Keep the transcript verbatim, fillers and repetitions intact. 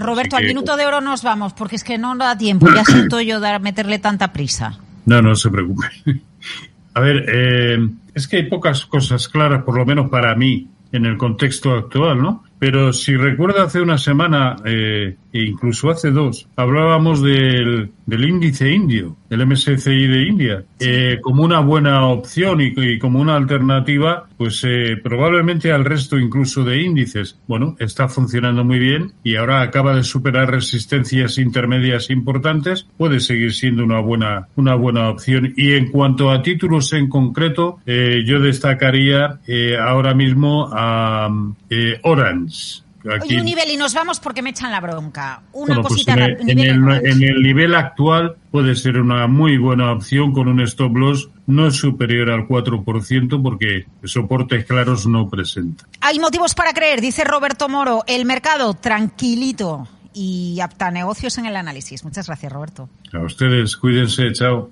Roberto, que... al minuto de oro nos vamos, porque es que no da tiempo. Ya siento yo dar, meterle tanta prisa. No, no se preocupe. A ver, eh, es que hay pocas cosas claras, por lo menos para mí, en el contexto actual, ¿no? Pero si recuerda, hace una semana, eh, e incluso hace dos, hablábamos del, del índice indio, del M S C I de India, eh, como una buena opción y, y como una alternativa, pues eh, probablemente al resto incluso de índices. Bueno, está funcionando muy bien y ahora acaba de superar resistencias intermedias importantes, puede seguir siendo una buena, una buena opción. Y en cuanto a títulos en concreto, eh, yo destacaría eh, ahora mismo a eh, Orange. Aquí, Oye, un nivel y nos vamos porque me echan la bronca. Una bueno, cosita pues en, el, en, el, en el nivel actual puede ser una muy buena opción con un stop loss no superior al cuatro por ciento porque soportes claros no presenta. Hay motivos para creer, dice Roberto Moro. El mercado tranquilito y apta a negocios en el análisis. Muchas gracias, Roberto. A ustedes, cuídense, chao.